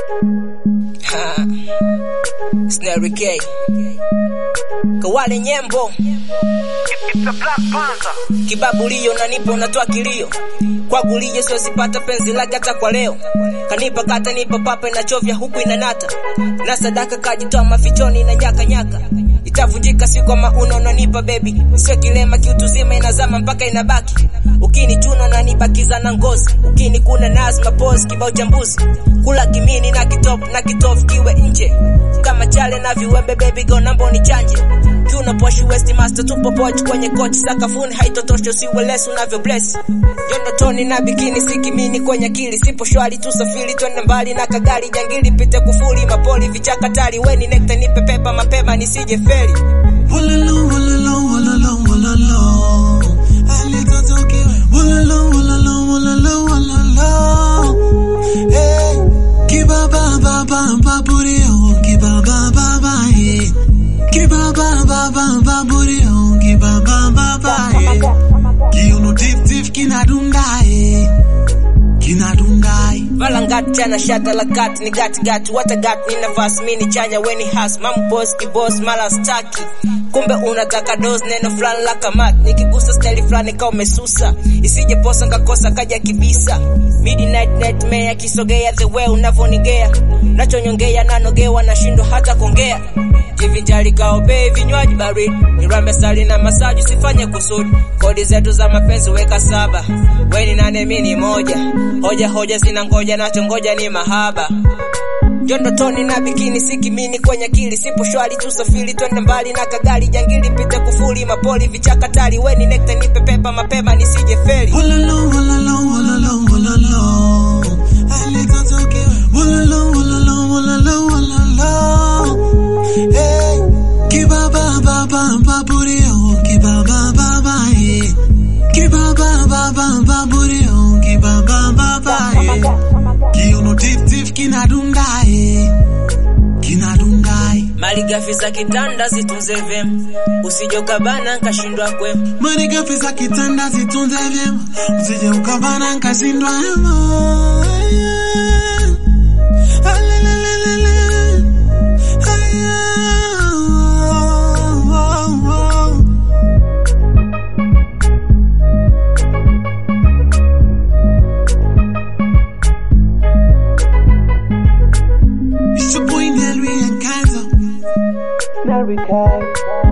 Snary K Kawale Nyembo Kibabulio na nipo natoa kilio kwa gulie siwezi pata penzi la gata kwa leo. Kanipa kata nipa papa na chovya huku inanata. Na sadaka kajitoa mafichoni na nyaka nyaka. Itavunjika siku kama unanipa baby. Sio kilema kiutu zima inazama mpaka inabaki. Ukini chuno na nibakiza na ngozi. Ukini kuna nazma pose kibao chambuzi. Kula kimini na kitofu kiwe nje. Kama chale na viwembe baby go nambo ni chanje. Tuna Poshi West Master tupo pochi kwenye kochi sakafuni haitotosho siwe less unavyo bless. Jondo toni na bikini sikimini kwenye akili sipo shwari tusafiri twende mbali na kagari jangili pite kufuli mapoli vichaka tali weni nekta nipe pepa mapema nisije feli. Wololo wololo wololo wololo alitotoke wololo wololo wololo wololo hey kibaba baba baburio kibaba baba hey kibaba baba baburio kibaba baba hey kiuno tif kinadungai Valangat chana shata la gat ni gati wata gat ni nafasi mini chanya weni has mam boss ki boss mala staki kumbe unataka dose neno fulani la kamat nikigusa style fulani kama umesusa isije posa ngakosa kaja kibisa midnight nightmare kisogea the way unavonigea nachonyongea nanogewa nashindwa hata kuongea jivinjali kaobe vinywaji baridi nirambe sali na masaji sifanye kusudi kodi zetu za mapenzi weka 7 weni 8 mimi 1 hoja zina ngoja nachongoja ni mahaba. Jondo toni na bikini sikimini kwenye akili sipo shwari tusafiri twende mbali na kagari jangili pite kufuli mapoli vichaka tali weni nekta nipe pepa mapema nisije feli. Wololo wololo wololo wololo alitotoke wololo wololo wololo wololo hey kibaba baba baburio kibaba baba hey kibaba baba baburio kibaba baba hey kiuno tif kinadungai mali gafi za kitanda zitunze vyema usije ukabana nkashindwa kwema mali gafi za kitanda zitunze vyema usije ukabana nkashindwa kwema Snary K